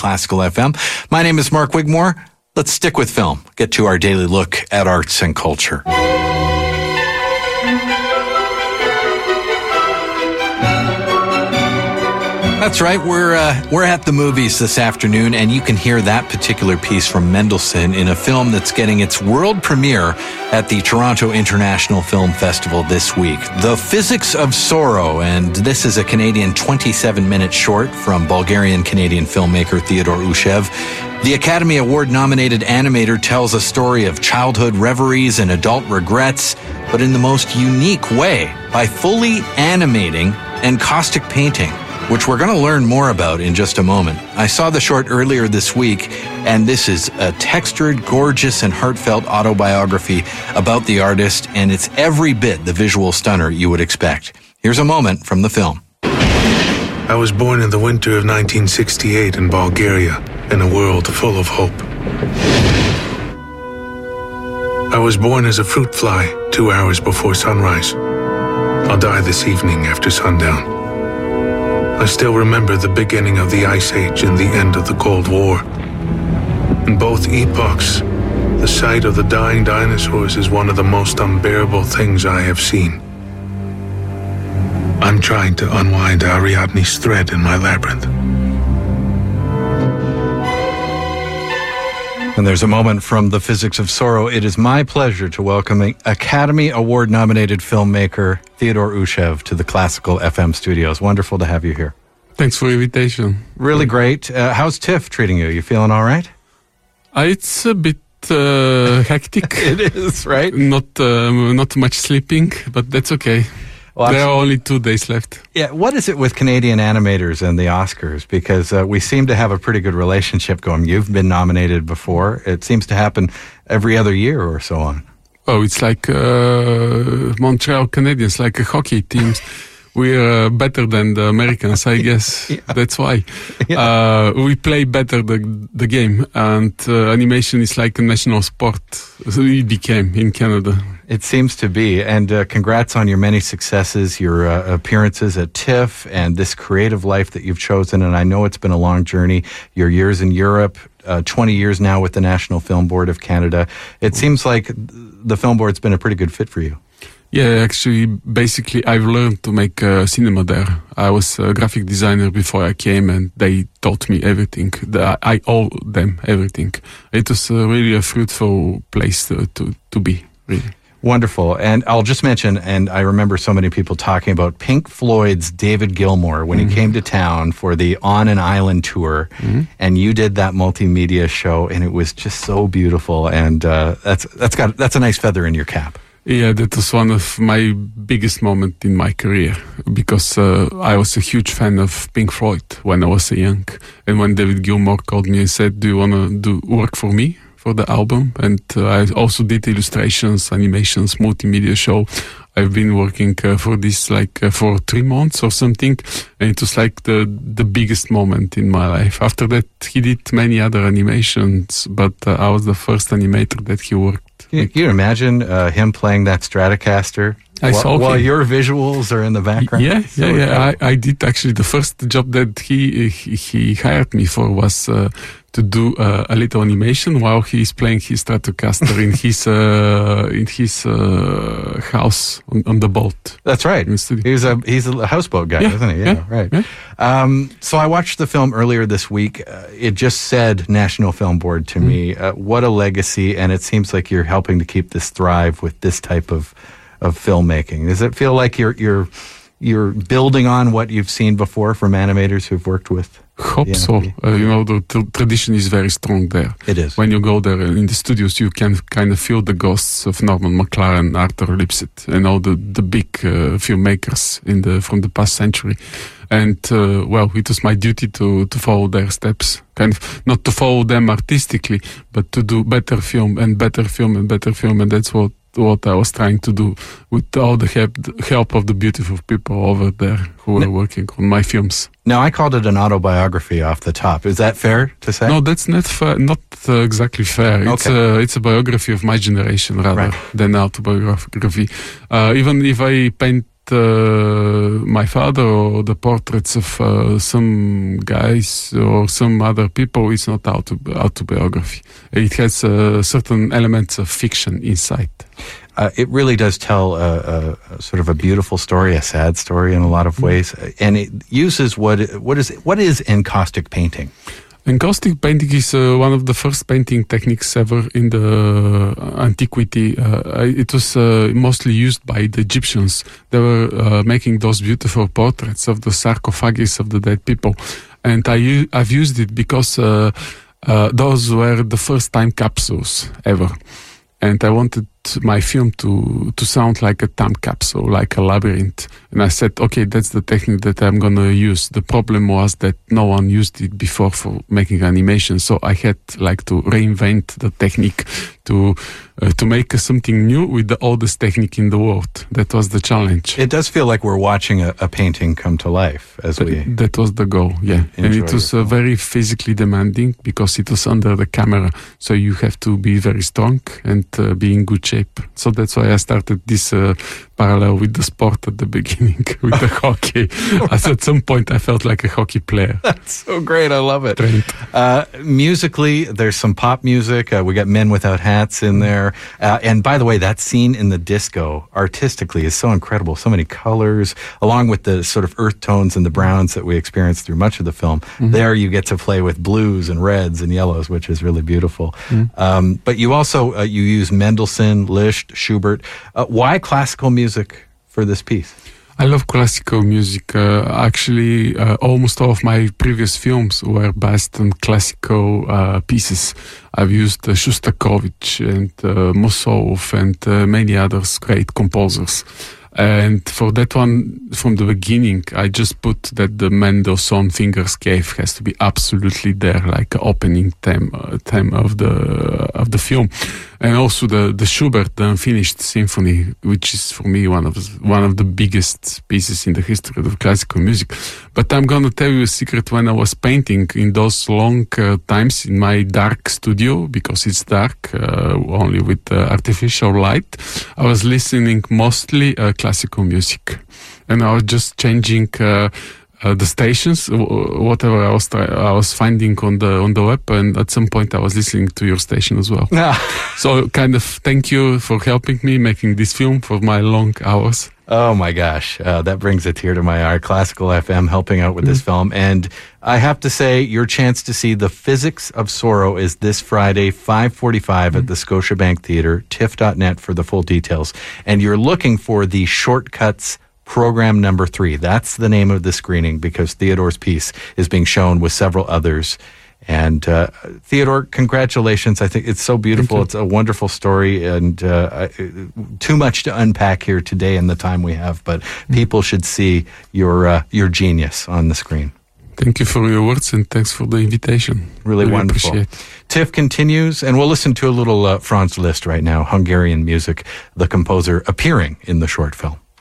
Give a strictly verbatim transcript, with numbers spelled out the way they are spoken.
Classical F M. My name is Mark Wigmore. Let's stick with film. Get to our daily look at arts and culture. That's right. We're uh, we're at the movies this afternoon, and you can hear that particular piece from Mendelssohn in a film that's getting its world premiere at the Toronto International Film Festival this week. The Physics of Sorrow, and this is a Canadian twenty-seven minute short from Bulgarian-Canadian filmmaker Theodore Ushev. The Academy Award-nominated animator tells a story of childhood reveries and adult regrets, but in the most unique way, by fully animating and caustic painting, which we're going to learn more about in just a moment. I saw the short earlier this week, and this is a textured, gorgeous, and heartfelt autobiography about the artist, and it's every bit the visual stunner you would expect. Here's a moment from the film. I was born in the winter of nineteen sixty-eight in Bulgaria, in a world full of hope. I was born as a fruit fly, two hours before sunrise. I'll die this evening after sundown. I still remember the beginning of the Ice Age and the end of the Cold War. In both epochs, the sight of the dying dinosaurs is one of the most unbearable things I have seen. I'm trying to unwind Ariadne's thread in my labyrinth. And there's a moment from The Physics of Sorrow. It is my pleasure to welcome Academy Award-nominated filmmaker Theodore Ushev to the Classical F M studios. Wonderful to have you here. Thanks for the invitation. Really great. Uh, how's TIFF treating you? You feeling all right? Uh, it's a bit uh, hectic. It is, right? Not um, not much sleeping, but that's okay. Well, there are only two days left. Yeah, what is it with Canadian animators and the Oscars? Because uh, we seem to have a pretty good relationship going. You've been nominated before. It seems to happen every other year or so on. Oh, it's like uh, Montreal Canadiens, like a hockey team. We're uh, better than the Americans, I guess. Yeah. That's why. Yeah. Uh, we play better the the game, and uh, animation is like a national sport. So it became in Canada. It seems to be. And uh, congrats on your many successes, your uh, appearances at TIFF, and this creative life that you've chosen. And I know it's been a long journey. Your years in Europe, uh, twenty years now with the National Film Board of Canada. It seems like the Film Board's been a pretty good fit for you. Yeah, actually, basically, I've learned to make uh, cinema there. I was a graphic designer before I came, and they taught me everything. The, I owe them everything. It was uh, really a fruitful place to, to, to be, really. Wonderful. And I'll just mention, and I remember so many people talking about Pink Floyd's David Gilmour when mm-hmm. he came to town for the On an Island tour, mm-hmm. and you did that multimedia show, and it was just so beautiful. And uh, that's that's got that's a nice feather in your cap. Yeah, that was one of my biggest moments in my career, because uh, I was a huge fan of Pink Floyd when I was young. And when David Gilmour called me and said, do you want to do work for me for the album? And uh, I also did illustrations, animations, multimedia show. I've been working uh, for this like uh, for three months or something, and it was like the the biggest moment in my life. After that, he did many other animations, but uh, I was the first animator that he worked. Can you imagine uh, him playing that Stratocaster I while, saw while him. your visuals are in the background? Yeah, so yeah, yeah. I, I did actually. The first job that he he, he hired me for was uh, to do uh, a little animation while he's playing his Stratocaster in his uh, in his uh, house on, on the boat. That's right. He's a he's a houseboat guy, yeah, isn't he? Yeah, yeah right. Yeah. Um, so I watched the film earlier this week. Uh, it just said National Film Board to mm. me. Uh, what a legacy, and it seems like you're helping to keep this thrive with this type of of filmmaking. Does it feel like you're you're you're building on what you've seen before from animators who've worked with? Hope so. Uh, you know, the t- tradition is very strong there. It is. When you go there in the studios, you can kind of feel the ghosts of Norman McLaren, Arthur Lipset, and all the the big uh, filmmakers in the from the past century. And uh, well, it was my duty to to follow their steps, kind of not to follow them artistically, but to do better film and better film and better film, and that's what. what I was trying to do with all the help, help of the beautiful people over there who were working on my films. Now, I called it an autobiography off the top. Is that fair to say? No, that's not fair, not uh, exactly fair. It's, okay. a, it's a biography of my generation rather right. than autobiography. Uh, even if I paint uh, my father or the portraits of uh, some guys or some other people, it's not auto- autobiography. It has uh, certain elements of fiction inside. Uh, it really does tell a, a, a sort of a beautiful story, a sad story in a lot of ways, and it uses what what is what is encaustic painting. Encaustic painting is uh, one of the first painting techniques ever in the antiquity. Uh, it was uh, mostly used by the Egyptians. They were uh, making those beautiful portraits of the sarcophagus of the dead people, and I u- I've used it because uh, uh, those were the first time capsules ever. And I wanted my film to, to sound like a time capsule, like a labyrinth. And I said, okay, that's the technique that I'm going to use. The problem was that no one used it before for making animation. So I had like to reinvent the technique to uh, to make something new with the oldest technique in the world. That was the challenge. It does feel like we're watching a, a painting come to life as Th- we... That was the goal, yeah. And it was uh, very physically demanding because it was under the camera. So you have to be very strong and uh, be in good shape. So that's why I started this uh, parallel with the sport at the beginning, with the hockey. As at some point I felt like a hockey player. That's so great. I love it. Trained. Uh, musically, there's some pop music. Uh, we got Men Without Hats in there. Uh, and by the way, that scene in the disco artistically is so incredible. So many colors, along with the sort of earth tones and the browns that we experience through much of the film. Mm-hmm. There you get to play with blues and reds and yellows, which is really beautiful. Mm-hmm. Um, but you also, uh, you use Mendelssohn, Liszt, Schubert. Uh, why classical music for this piece? I love classical music. Uh, actually, uh, almost all of my previous films were based on classical uh, pieces. I've used uh, Shostakovich and uh, Mossow and uh, many others great composers. And for that one, from the beginning, I just put that the Mendelssohn Fingerskave has to be absolutely there, like an opening theme, uh, theme of the of the film, and also the the Schubert, the Unfinished Symphony, which is for me one of one of the biggest pieces in the history of classical music. But I'm gonna tell you a secret. When I was painting in those long uh, times in my dark studio, because it's dark, uh, only with uh, artificial light, I was listening mostly uh, classical music, and I was just changing uh, uh, the stations, whatever I was try- I was finding on the on the web, and at some point I was listening to your station as well. So kind of thank you for helping me making this film for my long hours. Oh my gosh, uh, that brings a tear to my eye. Classical F M helping out with mm-hmm. this film. And I have to say, your chance to see The Physics of Sorrow is this Friday, five forty-five mm-hmm. at the Scotiabank Theatre, tiff dot net for the full details. And you're looking for the Shortcuts Program Number Three. That's the name of the screening, because Theodore's piece is being shown with several others. And uh, Theodore, congratulations. I think it's so beautiful. It's a wonderful story, and uh, too much to unpack here today in the time we have, but mm-hmm. people should see your uh, your genius on the screen. Thank you for your words, and thanks for the invitation. Really, really wonderful. Appreciate. TIFF continues, and we'll listen to a little uh, Franz Liszt right now, Hungarian music, the composer appearing in the short film.